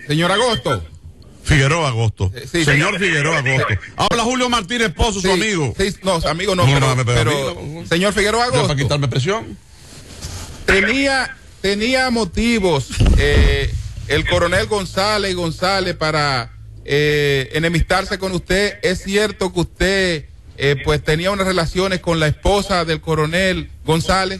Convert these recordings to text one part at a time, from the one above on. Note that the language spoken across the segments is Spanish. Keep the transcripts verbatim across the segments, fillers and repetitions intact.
Señor Agosto. Figueroa Agosto. Eh, sí, señor sí. Figueroa Agosto. Habla Julio Martínez Pozo, Sí, su amigo. Sí, no, amigo no, No, pero, no, me pega pero a mí, no. señor Figueroa Agosto. Para quitarme presión. Tenía, tenía motivos eh, el coronel González González para eh, enemistarse con usted. Es cierto que usted eh, pues tenía unas relaciones con la esposa del coronel González.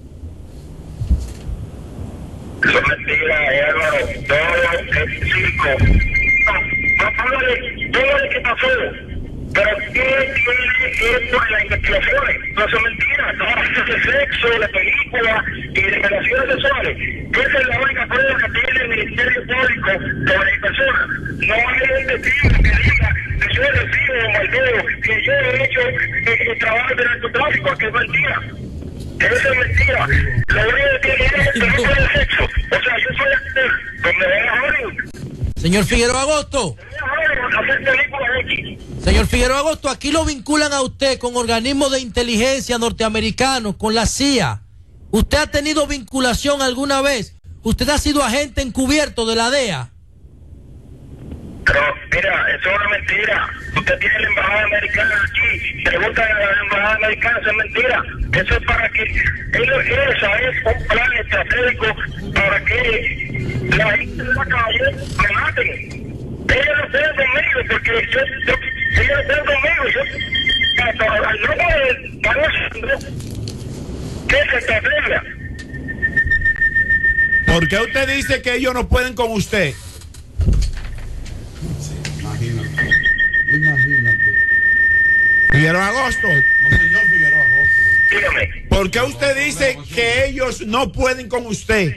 Eso es mentira, Álvaro. Todo es circo. No, no, todo lo que pasó. Pero ¿qué tiene que ver con las investigaciones? No, eso es mentira. Todo esto es de sexo, de película y de relaciones sexuales. Esa es la única prueba que tiene el Ministerio Público sobre mi persona. No hay un testigo que diga que yo recibo un maldeo, que yo he hecho el trabajo de narcotráfico, que es mentira. Eso es mentira. Lo único que tiene es película de sexo. O sea, yo soy actor, pues me voy a Hollywood. Señor Figueroa Agosto. Me voy a Hollywood a hacer películas X. Señor Figueroa Agosto, aquí lo vinculan a usted con organismos de inteligencia norteamericanos, con la C I A. ¿Usted ha tenido vinculación alguna vez? ¿Usted ha sido agente encubierto de la D E A? Pero, mira, eso es una mentira. Usted tiene la embajada americana aquí. Pregunta a la embajada americana, eso es mentira. Eso es para que... Ellos, esa es un plan estratégico para que la gente de la calle me maten. Ellos no pueden conmigo, porque yo... yo ellos no pueden conmigo. Yo... Hasta al nombre de Carlos, ¿qué es estrategia? ¿Por qué usted dice que ellos no pueden con usted? Imagínate. Imagínate. Figueroa Agosto. No, señor Figueroa Agosto. Dígame. ¿Por qué usted dice que ellos no pueden con usted?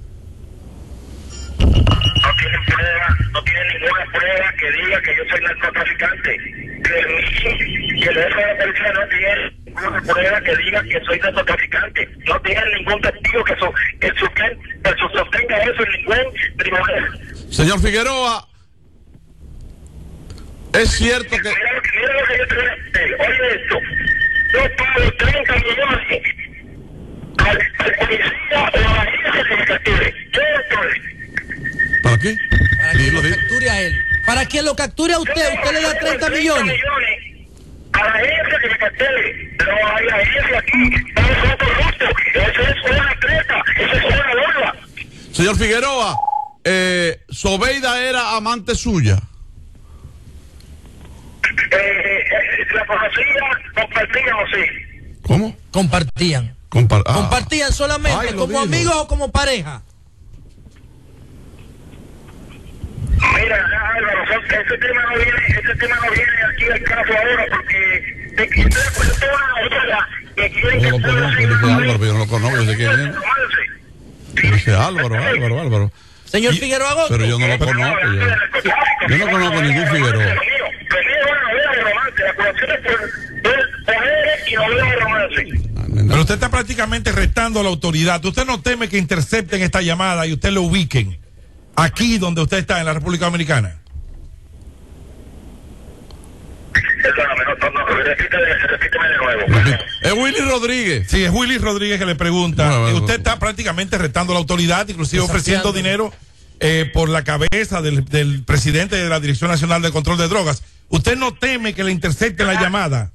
No tienen prueba, no tienen ninguna prueba que diga que yo soy narcotraficante. Que, que el jefe de la policía no tiene ninguna prueba que diga que soy narcotraficante. No tienen ningún testigo que, so, que, sosten, que sostenga eso en ningún tribunal. Señor Figueroa, es cierto que... Mira, mira lo que yo te voy a decir. Oye esto. Yo pago treinta millones al, al policía o a la agencia que me capture. Yo estoy... ¿Para qué? Para que Sí, lo lo digo. capture a él. Para que lo capture a usted, usted le da treinta millones. A la agencia que me capture. No hay agencia aquí. Todos son corruptos. Eso es una treta. Eso es una burla. Señor Figueroa, eh, Sobeida era amante suya. Eh, eh, la conocía, compartíamos, sí. ¿Cómo? Compartían. Compar- ah. Compartían solamente, Ay, lo como dijo. amigos o como pareja. Mira, Álvaro, ese tema no viene, ese tema no viene aquí al caso ahora porque de que usted pues toda una novela que quieren Yo lo conozco, dice Álvaro, pero yo no lo conozco, yo sé quién es. Dice Álvaro, Álvaro, Álvaro. Señor Figueroa Agosto. Pero yo no lo conozco. Yo, yo no conozco ningún Figueroa. Lo mío es una novela de romance, la acusación es por mujeres y novela de romance. Pero usted está prácticamente retando a la autoridad. ¿Usted no teme que intercepten esta llamada y usted lo ubiquen aquí donde usted está, en la República Dominicana? Perdóname, no, no, no, repíteme, repíteme de nuevo. Es Willy Rodríguez. Sí, es Willy Rodríguez que le pregunta. Bueno, bueno, usted bueno. está prácticamente retando a la autoridad, inclusive Desafiando. ofreciendo dinero eh, por la cabeza del, del presidente de la Dirección Nacional de Control de Drogas. ¿Usted no teme que le intercepten la llamada?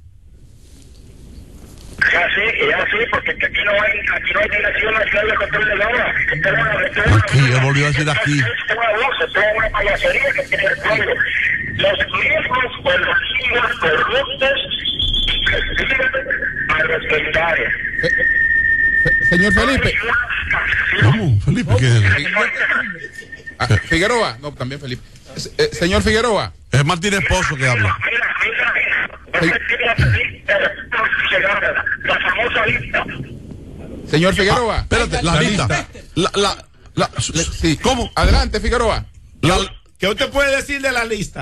Ya sí, ya sí, porque aquí no hay, aquí no hay Dirección Nacional de Control de Drogas. Esto es una- esto es una- Aquí, ya volvió a decir aquí. Es un abuso, es una payasería que tiene el pueblo. Los mismos organismos corruptos que sirven a los militares. Señor Felipe. ¿Cómo? Felipe, ¿qué es? Ah, Figueroa. No, también Felipe. Eh, señor Figueroa. Es Martínez Pozo que habla. Mira, mira, mira. Usted tiene la lista, la famosa lista. Señor Figueroa. Espérate, la La lista. lista. La, la, la, Le- sí. ¿Cómo? Adelante, Figueroa. La, ¿Qué usted puede decir de la lista?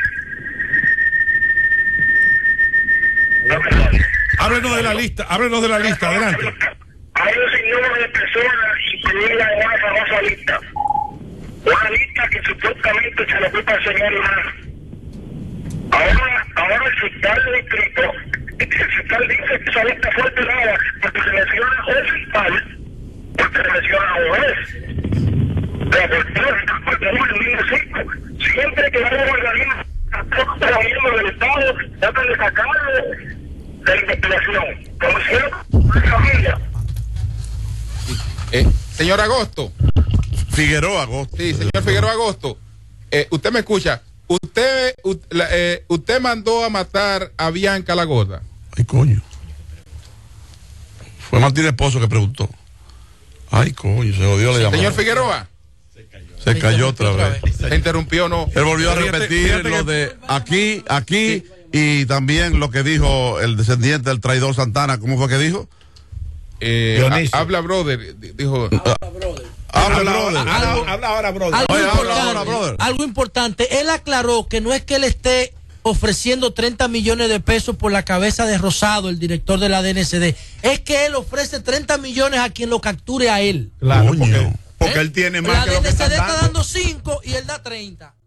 Háblenos de la lista, háblenos de la lista, adelante. Hay un sinnúmero de personas incluidas en una famosa lista. Una lista que supuestamente se le ocupa al señor Iván. Ahora, ahora el fiscal del distrito, el fiscal dice que esa lista fue alterada porque se menciona a un fiscal, porque se menciona a un juez. Pero porque no es el mismo siempre que hay un organismo de los miembros del Estado, tratan de sacarlo de la investigación, como si fuera familia. Eh, señor Agosto. Figueroa Agosto. Sí, señor Figueroa Agosto. Eh, usted me escucha. Usted, u- la- eh, usted mandó a matar a Bianca la Gorda. Ay, coño. Fue Martínez Pozo que preguntó. Ay, coño, se jodió la llamada. Señor Figueroa. Se cayó otra vez. Se interrumpió, no. Él volvió a Fíjate- repetir fíjate lo que- de aquí, aquí y también lo que dijo el descendiente del traidor Santana. ¿Cómo fue que dijo? Eh, Dionisio. ha- habla, brother. di- Dijo. Habla, Habla, brother. habla, Algo- habla ahora, brother. Algo, Oye, habla importante, ahora, brother. algo importante, él aclaró que no es que él esté ofreciendo treinta millones de pesos por la cabeza de Rosado, el director de la D N C D, es que él ofrece treinta millones a quien lo capture a él. Claro, Coño. porque, porque ¿Eh? él tiene más La que lo que D N C D están está dando. dando cinco y él da treinta.